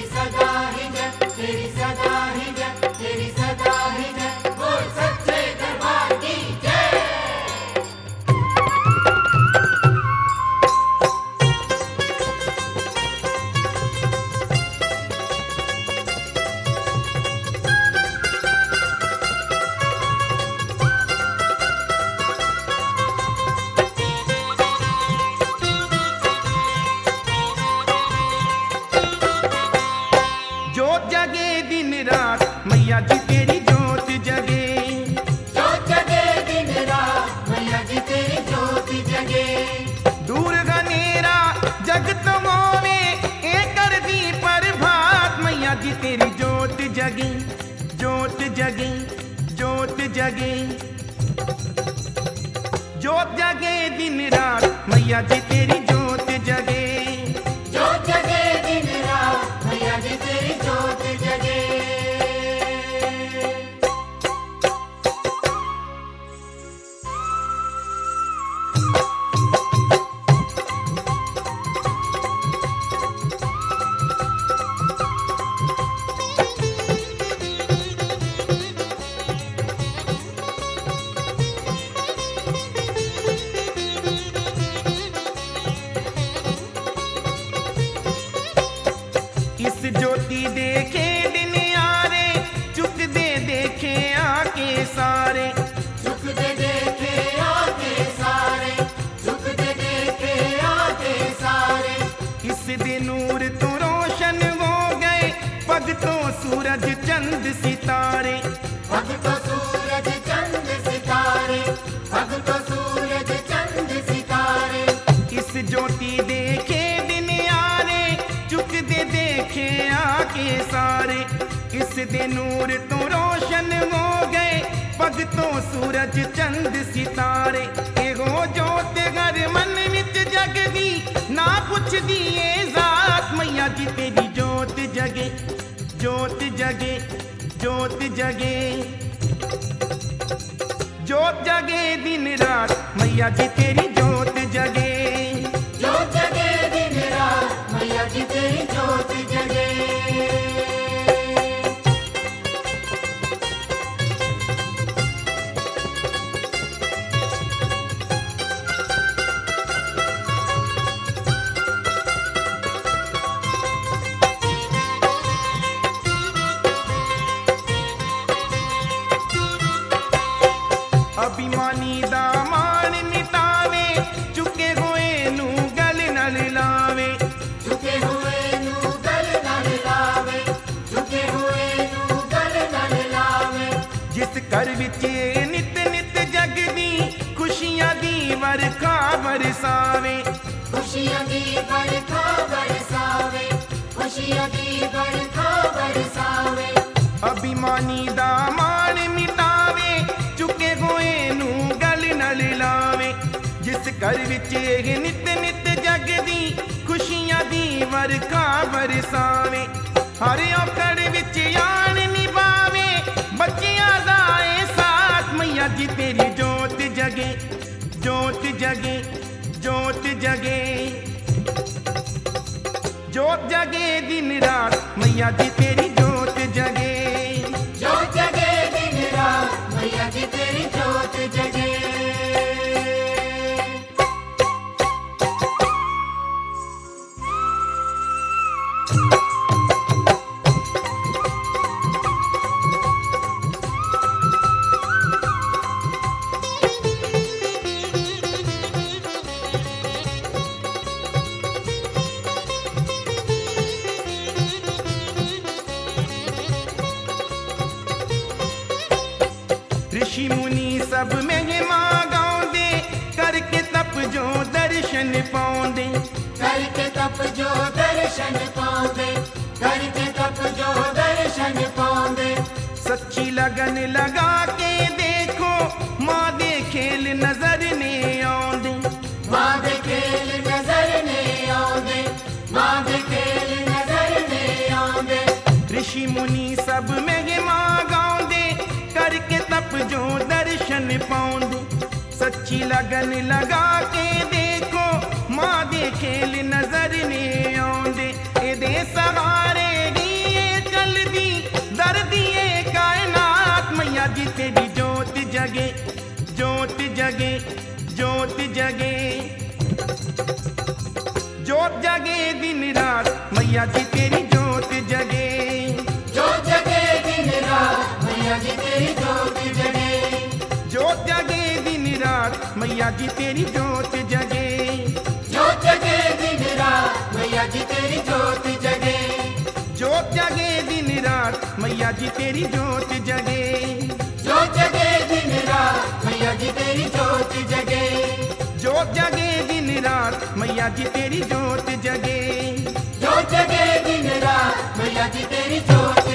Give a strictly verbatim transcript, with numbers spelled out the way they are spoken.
सदा ही जय, तेरी सदा ही जय, तेरी सदा ही जय, बोल सच्चे दरबार की जय। जोत जगे दिन रात मैया जी तेरी जोत जगे, जोत जगे दिन रात मैया जी तेरी जोत जगे। दूर गनेरा जग तो मोवे ए कर दी प्रभात मैया जी तेरी जोत जगे, जोत जगे, जोत जगे, जोत जगे दिन रात मैया जी तेरी जोत जगे। जोत जगे दिन रात मैया जी तेरी जोत जगे। इस ज्योति देखे दिन यारे, चुक दे देखे आके सारे, झुक दे देखे आके सारे, झुक दे देखे आके सारे। इस दिन नूर तो रोशन हो गए, भगतों सूरज चंद सितारे। भगतो सूरज चंद सितारे, भगतो सूरज चंद सितारे। इस ज्योति देखे दिन यारे, चुक दे देखे आके सारे। इस दिन नूर तो रोशन हो गए, भगतों सूरज चंद सितारे। एगो जोत घर मन विच जगदी, ना कुछ दिए जात मैया जी तेरी जोत जगे, जोत जगे, जोत जगे, जोत जगे दिन रात मैया जी तेरी जोत जगे। जोत जगे दिन रात मैया जी तेरी जोत जगे। अभिमानी दामान मिटावे, चुके हुए नू गल नल लावे। झुके हुए नू गल नल लावे, झुके हुए नू गल नल लावे। जिस घर विच नित नित जगदी, खुशियां दी वरखा बरसावे। खुशियां दी बरखा बरसावे, खुशियां दी बरखा बरसावे। अभिमानी दामान मिटावे, चुके हुए नू गल नल लावे। जिस घर विच नित नित जगदी, खुशियां दी वरखा बरसावे। हर औकड़ विच आन निभावे, बच्चियां दा ए साथ मैया जी तेरी जोत जगे, जोत जगे, जोत जगे, जोत जगे दिन रात मैया जी तेरी जोत जगे। जोत जगे दिन रात मैया जी तेरी जोत जगे। ऋषि मुनि सब महिमा गाउंदे, करके तप जो दर्शन पाउंदे। करके तप जो दर्शन पाਉਂਦੇ, करके तप जो दर्शन पाਉਂਦੇ। सच्ची लगन लगा के देखो, माँ दे खेल नजर ने आउंदे। माँ दे खेल नजर ने आਉਂਦੇ, माँ दे खेल नजर ने आਉਂਦੇ। ऋषि मुनि सब महिमा गाउंदे, करके तप जो दर्शन पाउंदे। सच्ची लगन लगा के देखो, माँ दे खेल नजर ने आउंदे। एदे सहारे रात मैया जी तेरी जोत जगे। जोत जगे दिन रात मैया जी तेरी जोत जगे। जोत जगे दिन रात मैया जी तेरी जोत जगे। जोत जगे दिन रात मैया जी तेरी जोत जगे। जोत जगे दिन रात मैया जी तेरी जोत जगे। जोत जगे दिन रात मैया जी तेरी जोत जगे। जोत जगे दिन रात मैया जी तेरी जोत जगे। जोत जगे दिन रात मैया जी तेरी जोत